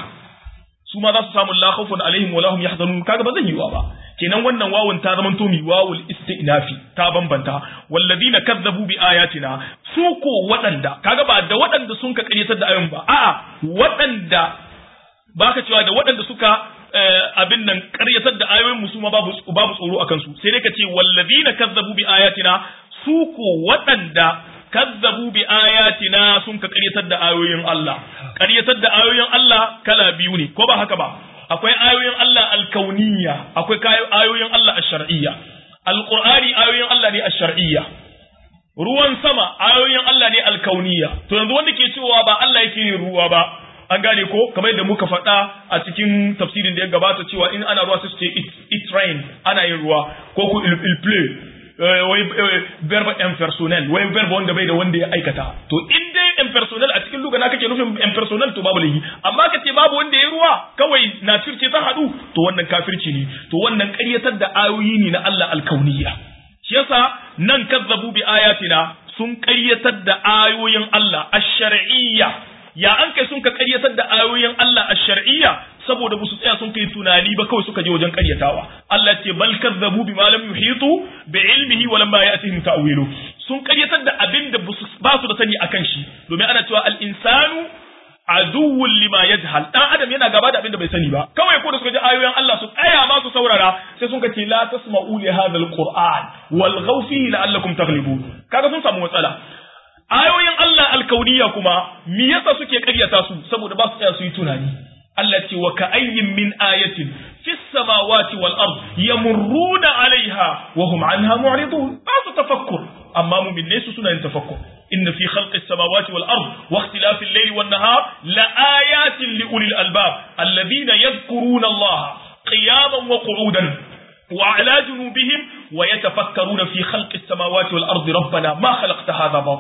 su ma za su samu la khawfun alaihim wa lahum yahzanun kaga ba zan yi ba kenan wannan wawun ta zaman to mi wawul istinafi ta bambanta wallazina kazzabu bi ayatina su ko waɗanda kaga ba da waɗanda sun ka ƙaryatar da ayoyin ba a'a waɗanda baka cewa da waɗanda suka abin nan ƙaryatar da ayoyin musu ma babu babu tsoro akan su sai dai ka ce wallazina kazzabu bi ayatina su ko waɗanda kazzabu bi ayatina sun ka ƙaryatar da ayoyin Allah ƙaryatar da ayoyin Allah kala biyu ne ko ba haka ba akwai ayoyin Allah alkauniyya akwai ayoyin Allah ash-shar'iyya alqur'ani ayoyin Allah ne ash-shar'iyya ruwan sama ayoyin Allah ne alkauniyya to yanzu wanda ke cewa ba Allah yake yin ruwa ba an gane ko kamar yadda muka faɗa a cikin tafsirin da ya gabata cewa in ana ruwa sai su ce it rain ana yin ruwa ko ku il, il play wai verbe impersonal wai verbe wanda bai da wanda ya aikata to in dai impersonal a cikin lugana kake nufin impersonal to babu laifi amma kace babu wanda ya ruwa kawai na circe ta hadu to wannan kafirci ne to wannan ƙaryatar da ayoyi ne na Allah alkauniyya shi yasa nan kazzabu bi ayatina sun ƙaryatar da ayoyin Allah ash-shar'iyya ya an kai sun ka ƙaryatar da ayoyin Allah ash-shar'iyya saboda ba su tsaya sun kai tunani ba kawai suka je wajen ƙaryatawa Allah ce bal kazzabu bima lam yuhitu bi ilmihi wa lam ya'tihim ta'wilu sun ƙaryatar da abin da ba su da sani akan shi domin ana cewa al-insanu aduwwun lima yajhal dan adam yana gaba da abin da bai sani ba kawai ko da suka ji ayoyin Allah su tsaya ma su saurara sai sun ce la tasma'u li hadha al-qur'an walghaw fihi la'allakum taghlibun kaga sun samu matsala ayoyin Allah alkauniya kuma me yasa suke ƙaryata su saboda ba su tsaya su yi tunani Allah ce wa ka'ayyin min ayatin fis samawati wal ard yamurruna 'alayha wa hum 'anha mu'ridun ba su tafakkur amma mu'minai su suna yin tafakkur inna fi khalqis samawati wal ard wa ikhtilafil layli wan nahar la ayatin li ulil albab alladhina yadhkuruna Allah qiyaman wa qu'udan wa 'ala junubihim wa yatafakkaruna fi khalqis samawati wal ard rabbana ma khalaqta hadha batila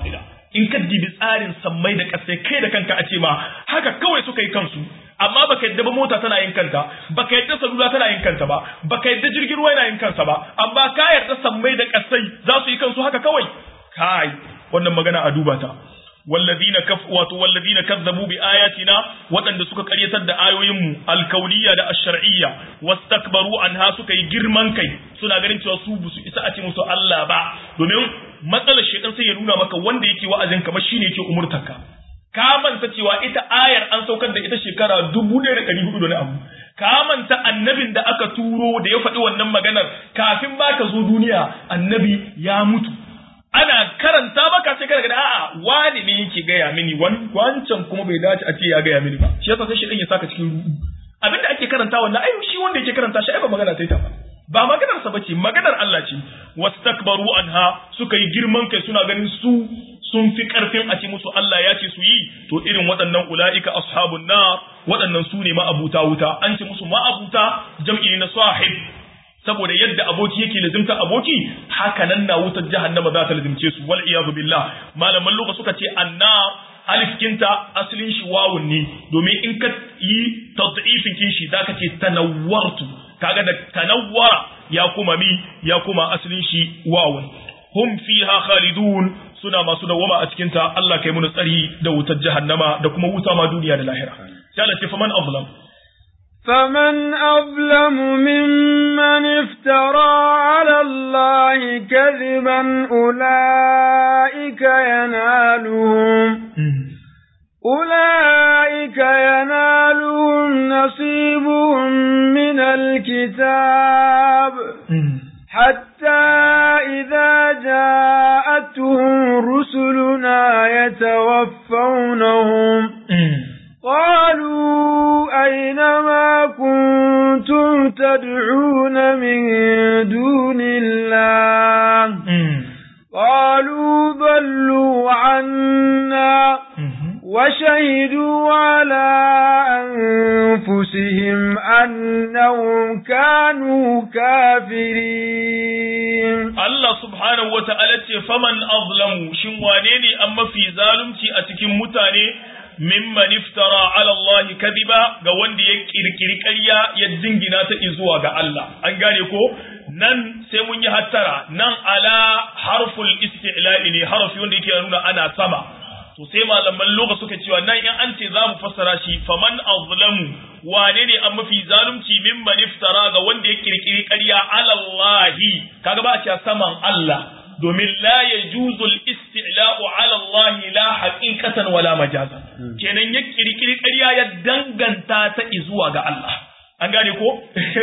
in ka dibi tsarin sammai da kasai kai da kanka a ce ma haka kawai suka yi kansu amma baka yadda ba mota tana yin kanta baka yadda salula tana yin kanta ba baka yadda jirgin ruwa yana yin kansa ba amma ka yarda sammai da kasai za su yi kansu haka kawai kai wannan magana a duba ta walladina kaf wato walladina kazzabu bi ayatina wadanda suka karyatar da ayoyin mu alkauniyya da ash-shar'iyya wastakbaru anha suka yi girman kai suna ganin cewa su busu isa a ce musu Allah ba domin matsalar shedan sai ya nuna maka wanda yake wa'azin kamar shine yake umurtanka ka manta cewa ita ayar an saukar da ita shekara dubu ɗaya da ɗari hudu da abu ka manta annabin da aka turo da ya faɗi wannan maganar kafin ba ka zo duniya annabi ya mutu ana karanta maka sai kaga a'a wani ne yake gaya mini wancan kuma bai dace a ce ya gaya mini ba shi yasa sai shi ya saka cikin rudu abinda ake karanta wannan ai shi wanda yake karanta shi ai ba magana sai ta ba ba maganar sa bace maganar Allah ce wastakbaru anha suka yi girman kai suna ganin su sun fi karfin a ce musu Allah ya ce su yi to irin waɗannan ulaika ashabun nar waɗannan su ne ma'abuta wuta an ce musu ma'abuta jam'i na sahib saboda yadda aboki yake lazimta aboki haka nan na wutar jahannama za ta lazimce su wal iyadu billah malaman lugha suka ce anna alif kinta aslin shi wawun ne domin in ka yi tad'ifin kin shi zaka ce tanawwartu kaga da tanawwara ya kuma mi ya kuma aslin shi wawun hum fiha khalidun suna masu dawama a cikin ta Allah kai mu tsari da wutar jahannama da kuma wuta ma duniya da lahira sai Allah ce faman azlam فمن أظلم ممن افترى على الله كذبا أولئك ينالهم أولئك ينالهم نصيبهم من الكتاب حتى إذا جاءتهم رسلنا يتوفونهم قالوا أين ما كنتم تدعون من دون الله قالوا ضلوا عنا وشهدوا على أنفسهم أنهم كانوا كافرين الله سبحانه وتعالى فمن أظلم شنوانيني أما في ظالمتي أتكم متاني mimman iftara ala Allah kadiba ga wanda ya kirkiri ƙarya ya dingina ta izuwa ga Allah an gane ko nan sai mun yi hattara nan ala harful isti'la'i ne harfi wanda yake nuna ana sama to sai malaman lugha suka cewa nan in an ce zamu fassara shi faman azlamu wane ne an mafi zalunci mimman iftara ga wanda ya kirkiri ƙarya ala Allah kaga ba a cewa saman Allah domin la yajuzu al-istila'u ala Allah la haqiqatan wala majazan kenan ya kirkiri ƙarya ya danganta ta zuwa ga Allah an gane ko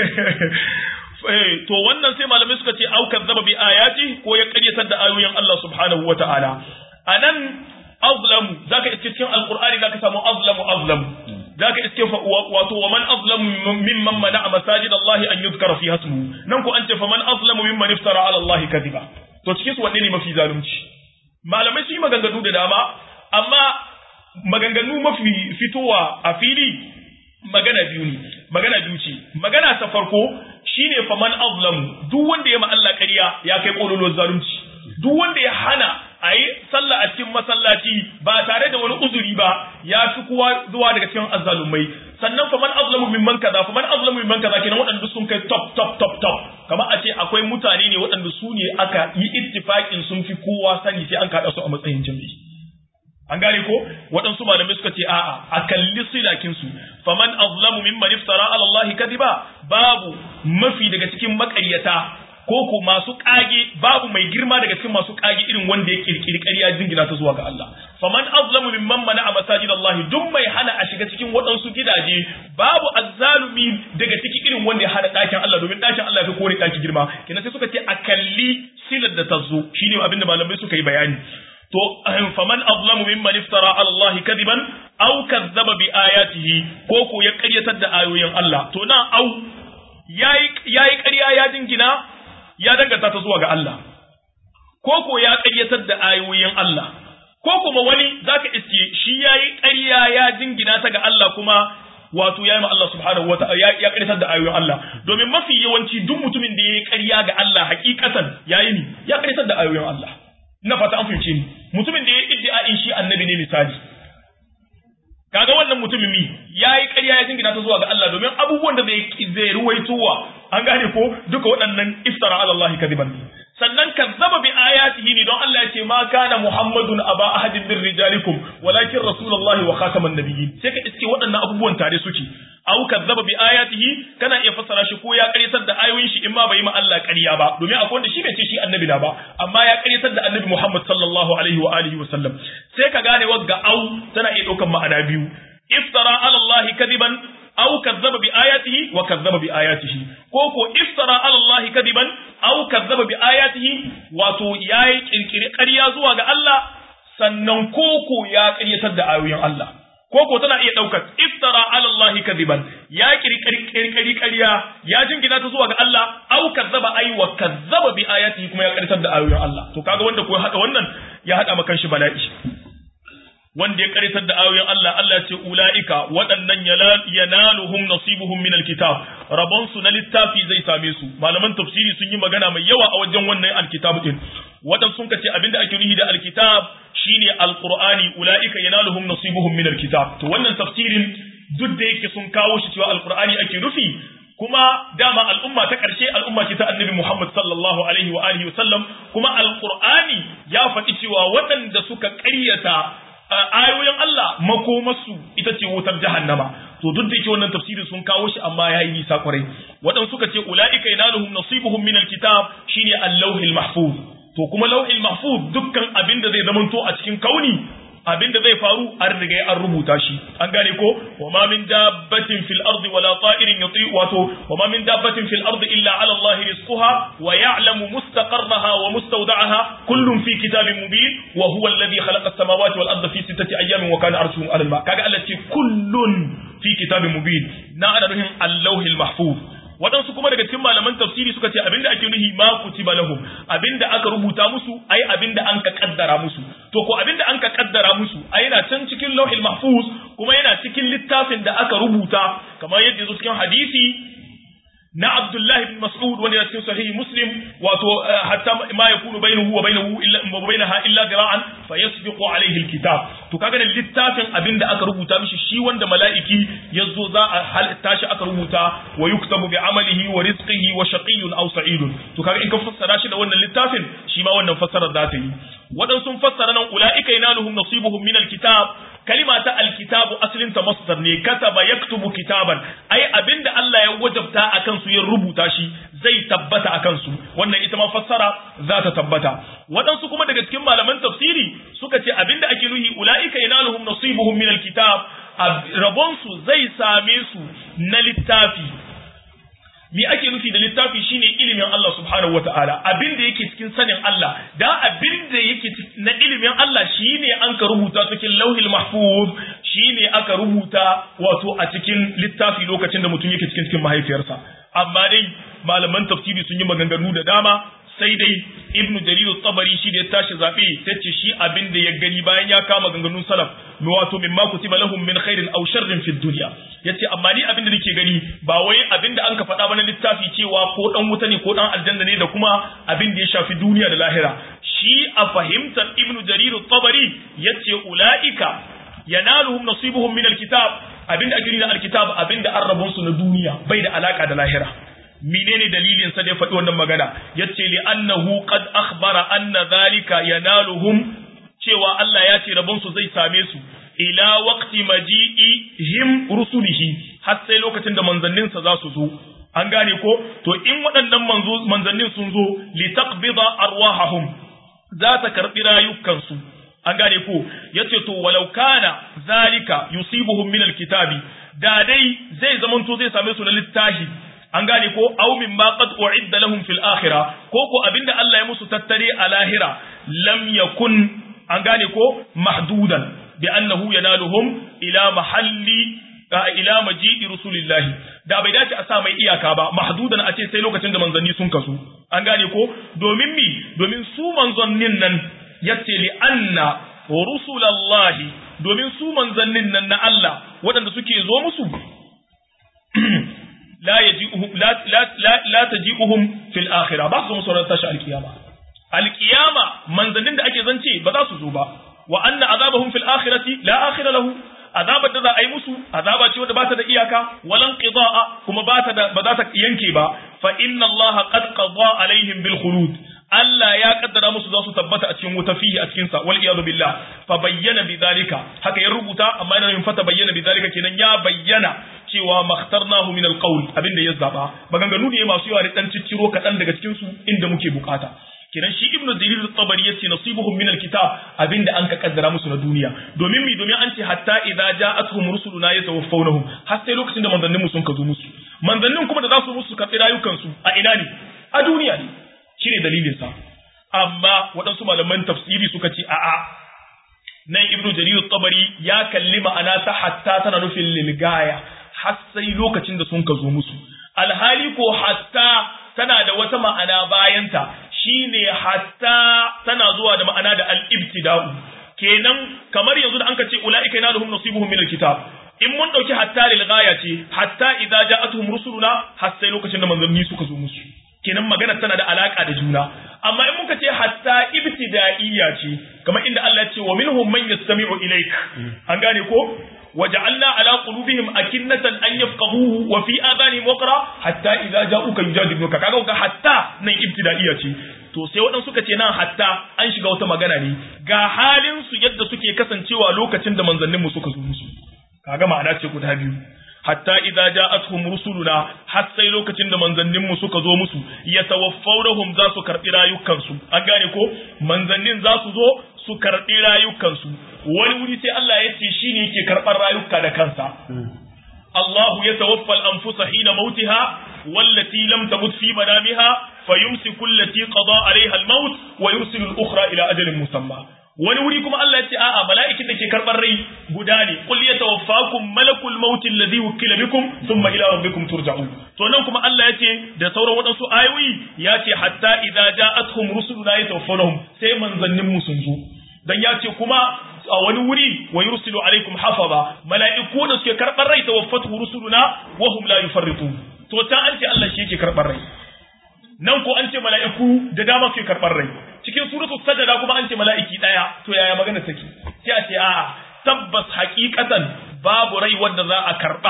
to wannan sai malamai suka ce au kazzaba bi ayati ko ya ƙaryatar da ayoyin Allah subhanahu wataala anan azlamu zaka iske cikin alqur'ani zaka samu azlamu azlamu zaka iske wato wa man azlamu mimman mana'a masajid Allah an yuzkara fiha ismuhu nan ko an ce fa man azlamu mimman iftara ala Allah kadiba to cikin su wanne ne mafi zalunci malamai su yi maganganu da dama amma maganganu mafi fitowa a fili magana biyu ne magana biyu ce magana ta farko shine faman azlamu duk wanda ya ma Allah ƙarya ya kai kololo zalunci duk wanda ya hana a yi sallah a cikin masallaci ba tare da wani uzuri ba ya fi kowa zuwa daga cikin azzalumai sannan faman azlamu mimman kaza faman azlamu mimman kaza kenan waɗanda sun kai top top top top kamar a ce akwai mutane ne waɗanda su ne aka yi ittifaqin sun fi kowa sani sai an kada su a matsayin jami'i an gane ko waɗansu malamai suka ce a'a a kalli silakin su faman azlamu mimman iftara ala Allah kadiba babu mafi daga cikin maƙaryata ko ko masu kage babu mai girma daga cikin masu kage irin wanda ya kirkiri ƙarya jingina ta zuwa ga Allah faman azlamu mimman mana'a masajid Allah duk mai hana a shiga cikin waɗansu gidaje babu azzalumi daga cikin irin wanda ya hana ɗakin Allah domin ɗakin Allah ya fi kore ɗaki girma kenan sai suka ce a kalli silar da ta zo shine abinda malamai suka yi bayani to faman azlamu mimman iftara ala Allah kadiban aw kazzaba bi ayatihi ko ko ya ƙaryatar da ayoyin Allah to nan au yayi yayi ƙarya ya jingina ya danganta ta zuwa ga Allah ko ko ya ƙaryatar da ayoyin Allah ko kuma wani zaka iske shi yayi ƙarya ya jingina ta ga Allah kuma wato yayi ma Allah subhanahu wataala ya ya ƙaryatar da ayoyin Allah domin mafi yawanci duk mutumin da yayi ƙarya ga Allah hakikatan yayi ni ya ƙaryatar da ayoyin Allah ina fata an fahimce ni mutumin da yayi iddia misali kaga wannan mutumin mi yayi ƙarya ya jingina ta zuwa ga Allah domin abubuwan da zai zai ruwaitowa an gane ko duka waɗannan iftara ala Allah kadiban sannan kazzaba bi ayatihi ne don Allah ya ce ma kana Muhammadun aba ahadin min rijalikum walakin rasulullahi wa khataman nabiyyin sai ka iske waɗannan abubuwan tare suke au kazzaba bi ayatihi kana iya fassara shi ko ya ƙaryatar da ayoyin shi in ma bai yi ma Allah ƙarya ba domin akwai wanda shi bai ce shi annabi na ba amma ya ƙaryatar da annabi Muhammad sallallahu alaihi wa alihi wa sallam sai ka gane wagga au tana iya ɗaukar ma'ana biyu iftara ala Allah kadiban aw kazzaba bi ayatihi wa kazzaba bi ayatihi ko ko iftara ala Allah kadiban aw kazzaba bi ayatihi wato yayi kirkiri ƙarya zuwa ga Allah sannan koko ya ƙaryatar da ayoyin Allah koko tana iya daukar iftara ala Allah kadiban ya kirkiri ƙarya ya jingina ta zuwa ga Allah aw kazzaba ay wa kazzaba bi ayatihi kuma ya ƙaryatar da ayoyin Allah to kaga wanda ko hada wannan ya hada maka shi bala'i wanda ya karitar da ayoyin Allah Allah ce ulaika waɗannan yanaluhum nasibuhum min alkitab rabon su na littafi zai same su malaman tafsiri sun yi magana mai yawa a wajen wannan alkitab din wadan sun kace abinda ake nufi da alkitab shine alqur'ani ulaika yanaluhum nasibuhum min alkitab to wannan tafsirin duk da yake sun kawo shi cewa alqur'ani ake nufi kuma dama al'umma ta ƙarshe al'umma ce ta annabi Muhammad sallallahu alaihi wa alihi wa sallam kuma alqur'ani ya faɗi cewa waɗanda suka ƙaryata ayoyin Allah makomarsu ita ce wutar jahannama to duk da yake wannan tafsirin sun kawo shi amma yayi nisa kwarai wadan suka ce ulaika yanaluhum nasibuhum min alkitab shine al-lawhil mahfuz to kuma lawhil mahfuz dukkan abin da zai zamanto a cikin kauni abin da zai faru an riga an rubuta shi an gane ko wama min dabbatin fil ardi wala ta'irin yati wato wama min dabbatin fil ardi illa ala Allah rizquha wa ya'lamu mustaqarraha wa mustawda'aha kullun fi kitabin mubin wa huwa alladhi khalaqa as-samawati wal arda fi sittati ayyamin wa kana arshuhu 'ala al-ma kaga Allah ce kullun fi kitabin mubin na ana nuhin al-lawhil mahfuz waɗansu kuma daga cikin malaman tafsiri suka ce abinda ake nuhi ma kutiba lahum abinda aka rubuta musu ai abinda an ka kaddara musu to ko abinda an ka kaddara musu ai yana can cikin lauhil mahfuz kuma yana cikin littafin da aka rubuta kamar yadda yazo cikin hadisi na Abdullah ibn Mas'ud wanda cikin sahihi Muslim wato hatta ma yakunu bainahu wa bainahu illa wa bainaha illa dira'an fayasbiqu alayhi alkitab to kaga littafin abinda aka rubuta mishi shi wanda mala'iki yazo za a halitta shi aka rubuta wa yuktabu bi amalihi wa rizqihi wa shaqiyyun aw sa'idun to kaga in ka fassara shi da wannan littafin shi ma wannan fassarar za ta yi wadan sun fassara nan ulaika yanaluhum nasibuhum min alkitab kalima ta alkitabu asalin ta masdar ne kataba yaktubu kitaban ai abinda Allah ya wajabta akan su ya rubuta shi zai tabbata akan su wannan ita ma fassara za ta tabbata wadansu kuma daga cikin malaman tafsiri suka ce abinda ake nuhi ulaika yanaluhum nasibuhum min alkitab rabon su zai same su na littafi me ake nufi da littafi shine ilimin Allah subhanahu wataala abinda yake cikin sanin Allah da abinda yake na ilimin Allah shine an ka rubuta cikin lauhil mahfuz shine aka rubuta wato a cikin littafi lokacin da mutum yake cikin cikin mahaifiyarsa amma dai malaman tafsiri sun yi maganganu da dama sai dai ibnu jarir at-tabari shi da ya tashi zabi tace shi abin da ya gani bayan ya kama ganganun salaf wato mimma kutiba lahum min khairin aw sharrin fid dunya yace amma ni abin da nake gani ba wai abin da anka faɗa ba na littafi cewa ko dan wuta ne ko dan aljanna ne da kuma abin da ya shafi duniya da lahira shi a fahimtar ibnu jarir at-tabari yace ulaika yanaluhum nasibuhum min al-kitab abin da ake nuna al-kitab abin da arrabun su na duniya bai da alaka da lahira menene dalilin sa da ya faɗi wannan magana yace li annahu qad akhbara anna dhalika yanaluhum cewa Allah ya ce rabon su zai same su ila waqti maji'ihim rusulihi har sai lokacin da manzannin sa za su zo an gane ko to in waɗannan manzo manzannin sun zo li taqbida arwahahum za ta karbi rayukan su an gane ko yace to walau kana zalika yusibuhum min alkitabi da dai zai zamanto zai same su na littafi an gane ko aw mimma qad u'idda lahum fil akhirah ko ko abinda Allah ya musu tattare a lahira lam yakun an gane ko mahdudan bi annahu yanaluhum ila mahalli ila maji'i rasulillahi da bai dace a sa mai iyaka ba mahdudan a ce sai lokacin da manzanni sun kasu an gane ko domin mi domin su manzannin nan yace li anna rusulallahi domin su manzannin nan na Allah waɗanda suke zo musu la yaji'uhum la la la, la taji'uhum fil akhirah ba su musu ran tashi alkiyama alkiyama manzannin da ake zance ba za su zo ba wa anna azabahum fil akhirati la akhira lahu azabar da za a yi musu azaba ce wanda ba ta da iyaka walan qidaa kuma ba ta da ba za ta yanke ba fa inna allaha qad qada alaihim bil khulud Allah ya kaddara musu za su tabbata a cikin wuta fihi a cikin sa wal iyadu billah fa bayyana bidhalika haka ya rubuta amma yana yin fata bayyana bidhalika kenan ya bayyana cewa makhtarnahu min alqawl abinda ya zaba maganganu ne masu yawa da dan cicciro kadan daga cikin su inda muke bukata kenan shi ibnu jarir at-tabari yace nasibuhum min al-kitab abinda an ka kaddara musu na duniya domin mi domin an ce hatta idza ja'atuhum rusuluna yatawaffawnahum har sai lokacin da manzannin mu sun ka zo musu manzannin kuma da za su musu karɓi rayukan su a ina ne a duniya ne shine dalilin sa amma waɗansu malaman tafsiri suka ce a'a nan ibnu jarir at-tabari ya kalli ma'ana ta hatta tana nufin lilgaya har sai lokacin da sun ka zo musu alhali ko hatta tana da wata ma'ana bayanta shine hatta tana zuwa da ma'ana da al-ibtida'u kenan kamar yanzu da anka ce ulaika yanahum nasibuhum min al-kitab in mun dauki hatta lil ghaya ce hatta idza ja'atuhum rusuluna har sai lokacin da manzanni suka zo musu kenan magana tana da alaka da juna amma in muka ce hatta ibtida'iyya ce kamar inda Allah ya ce wa minhum man yastami'u ilayk an gane ko وجعلنا على قلوبهم أكنة أن يفقهوه وفي آذانهم وقرا حتى إذا جاءوك يجادلونك kaga hatta nan ibtidaiya ce to sai wadan suka ce nan hatta an shiga wata magana ne ga halin su yadda suke kasancewa lokacin da manzannin mu suka zo musu kaga ma'ana ce guda biyu hatta idza ja'atuhum rusuluna har sai lokacin da manzannin mu suka zo musu yatawaffawnahum za su karbi rayukan su an gane ko manzannin za su zo su karbi rayukan su wani wuri sai Allah ya ce shine yake karbar rayuka da kansa Allahu yatawaffa al-anfusa hina mautiha wallati lam tamut fi manamiha fayumsiku allati qada 'alayha al-maut wa yursilu al-ukhra ila ajalin musamma wani wuri kuma Allah ya ce a'a mala'ikin da ke karbar rai guda ne qul yatawaffakum malakul maut alladhi wukila bikum thumma ila rabbikum turja'un to nan kuma Allah ya ce da sauran wadansu ayoyi ya ce hatta idza ja'atuhum rusuluna yatawaffawnahum sai manzannin mu sun zo dan ya ce kuma a wani wuri wa yursilu alaikum hafaza mala'iku da suke karbar rai tawaffatu rusuluna wa hum la yufarritu to ta an ce Allah shi yake karbar rai nan ko an ce mala'iku da dama suke karbar rai cikin suratul sajda kuma an ce mala'iki daya to yaya magana take sai a ce a'a tabbas haqiqatan babu rai wanda za a karba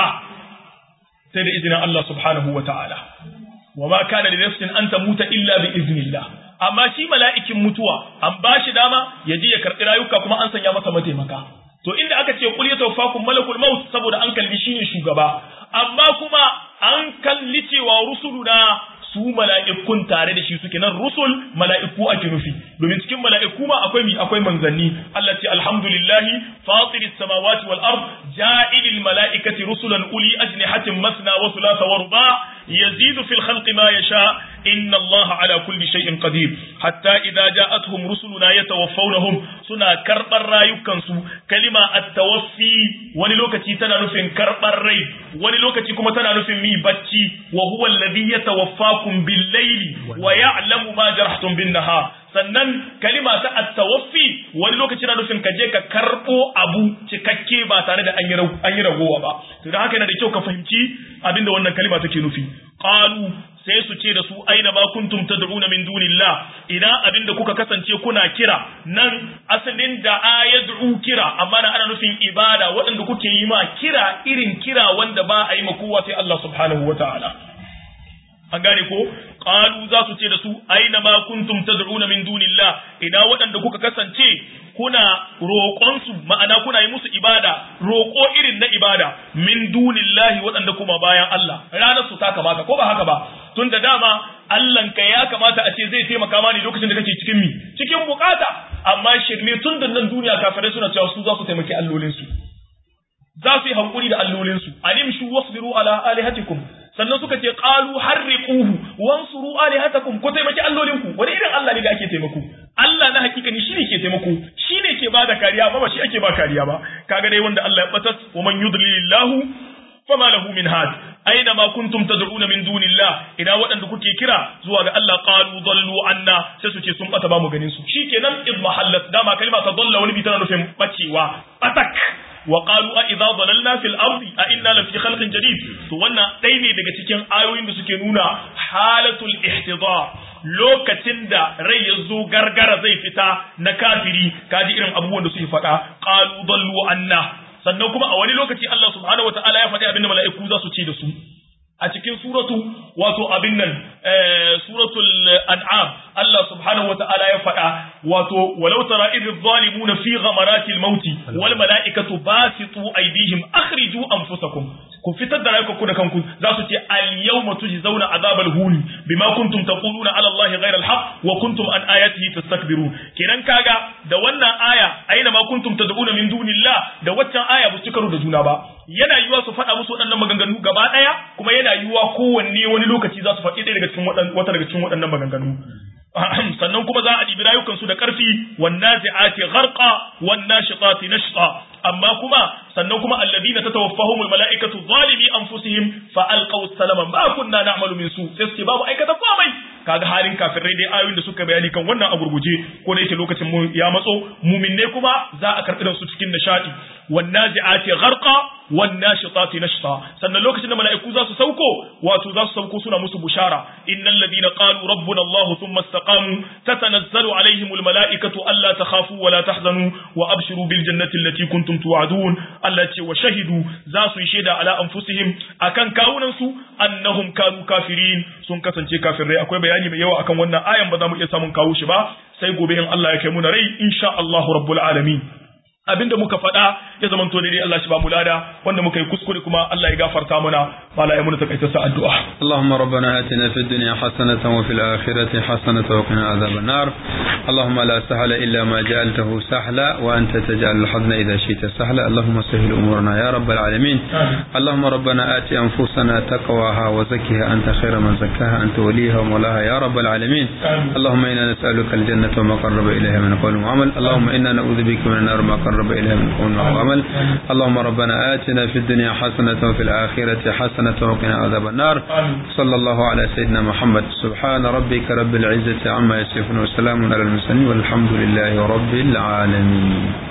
sai da izinin Allah subhanahu wa ta'ala wa ma kana li nafsin an tamuta illa bi iznillah amma shi mala'ikin mutuwa an ba shi dama ya je ya karɓi rayuka kuma an sanya masa mataimaka to inda aka ce qul yatawaffakum malakul maut saboda an kalli shine shugaba amma kuma an kalli cewa rusuluna su mala'ikun tare da shi suke nan rusul mala'iku ake nufi domin cikin mala'iku ma akwai mi akwai manzanni Allah ce alhamdulillahi fatiris samawati wal ard ja'ilil mala'ikati rusulan uli ajnihatin masna wa thulatha wa ruba' yazidu fil khalqi ma yasha inna Allah ala kulli shay'in qadir hatta idza ja'atuhum rusuluna yatawaffawnahum suna karbar rayukan su kalima at-tawaffi wani lokaci tana nufin karbar rai wani lokaci kuma tana nufin mi bacci wa huwa alladhi yatawaffakum bil-layli wa ya'lamu ma jarahtum bin-nahar sannan kalima ta at-tawaffi wani lokaci na nufin ka je ka karbo abu cikakke ba tare da an yi ragowa ba to dan haka yana da kyau ka fahimci abinda wannan kalima take nufi qalu sai su ce da su aina ba kuntum tad'una min dunillah ina abinda kuka kasance kuna kira nan asalin da ayad'u kira amma na ana nufin ibada waɗanda kuke yi ma kira irin kira wanda ba a yi ma kowa sai Allah subhanahu wataala an gane ko qalu za su ce da su aina ma kuntum tad'una min dunillah ina waɗanda kuka kasance kuna roƙon su ma'ana kuna yi musu ibada roƙo irin na ibada min dunillahi waɗanda kuma bayan Allah ranar su ta kamata ko ba haka ba tun da dama Allahnka ya kamata a ce zai taimaka mani lokacin da kake cikin mi cikin bukata amma shirme tun da nan duniya kafirai suna cewa su za su taimaki allolin su za su yi hankuri da allolin su alimshu wasbiru ala alihatikum sannan suka ce qalu harriquhu wansuru alihatakum ko taimaki allolinku wani irin Allah ne da ake taimako Allah na hakika ni shine ke taimako shine ke bada kariya ba ba shi ake ba kariya ba kaga dai wanda Allah ya batas wa man yudlilillahu fama lahu min had aina ma kuntum tad'una min dunillah ina wadanda kuke kira zuwa ga Allah qalu dallu anna sai su ce sun bata ba mu ganin su shikenan id mahallat dama kalma ta dalla wani bitana nufin bacewa batak wa qalu a idza dalalna fil ardi a inna la fi khalqin jadid to wannan dai ne daga cikin ayoyin da suke nuna halatul ihtidar lokacin da rai ya zo gargara zai fita na kafiri kaji irin abubuwan da suke faɗa qalu dallu anna sannan kuma a wani lokaci Allah subhanahu wataala ya faɗi abin da mala'iku za su ce da su a cikin suratu wato abin nan suratul an'am Allah subhanahu wataala ya faɗa wato walau tara idh zalimuna fi ghamaratil maut wal mala'ikatu basitu aydihim akhriju anfusakum ku fitar da rayukanku da kanku za su ce al yawma tujzauna azabal huni bima kuntum taquluna ala allahi ghayra al haqq wa kuntum an ayatihi tastakbirun kenan kaga da wannan aya aina ma kuntum tad'una min dunillah da waccan aya ba su karo da juna ba yana yiwa su faɗa musu waɗannan maganganu gaba ɗaya kuma yana yiwa kowanne wani lokaci za su faɗi ɗaya daga cikin wata daga cikin waɗannan maganganu sannan kuma za a ɗibi rayukansu da ƙarfi wan nazi'ati gharqa wan nashiqati nashqa amma kuma sannan kuma alladhina tatawaffahumul mala'ikatu zalimi anfusihim fa alqaw salama ma kunna na'malu min su sai suke babu aikata komai kaga halin kafirai dai ayoyin da suka bayani kan wannan a gurguje ko da yake lokacin mu ya matso mu'minne kuma za a karɓi su cikin nishadi wan nazi'ati gharqa wan nashitati nashta sannan lokacin da mala'iku za su sauko wato za su sauko suna musu bushara innal ladina qalu rabbuna allah thumma istaqamu tatanazzalu alaihimul mala'ikatu alla takhafu wa la tahzanu wa abshiru bil jannati allati kuntum tu'adun Allah ce wa shahidu za su yi shaida ala anfusihim akan kawunan su annahum kanu kafirin sun kasance kafirai akwai bayani mai yawa akan wannan ayan ba za mu iya samun kawo shi ba sai gobe in Allah ya kai mu na rai insha Allah rabbul alamin abinda muka faɗa ya zama to daidai Allah shi ba mu lada wanda muka yi kuskure kuma Allah ya gafarta mana bala ya muna takaita sa addu'a Allahumma rabbana atina fid dunya hasanatan wa fil akhirati hasanatan wa qina adhaban nar Allahumma la sahla illa ma ja'altahu sahla wa anta taj'al al-hazna idha shi'ta sahla Allahumma sahhil umurana ya rabbal alamin Allahumma rabbana ati anfusana taqwaha wa zakkiha anta khayra man zakkaha anta waliha wa mawlaha ya rabbal alamin Allahumma inna nas'aluka al-jannata wa ma qarraba ilayha min qawlin wa amal Allahumma inna na'udhu bika min an-nar ma قرب إليها من قول وعمل اللهم ربنا آتنا في الدنيا حسنة وفي الآخرة حسنة وقنا عذاب النار صلى الله على سيدنا محمد سبحان ربك رب العزة عما يصفون وسلام على المرسلين والحمد لله رب العالمين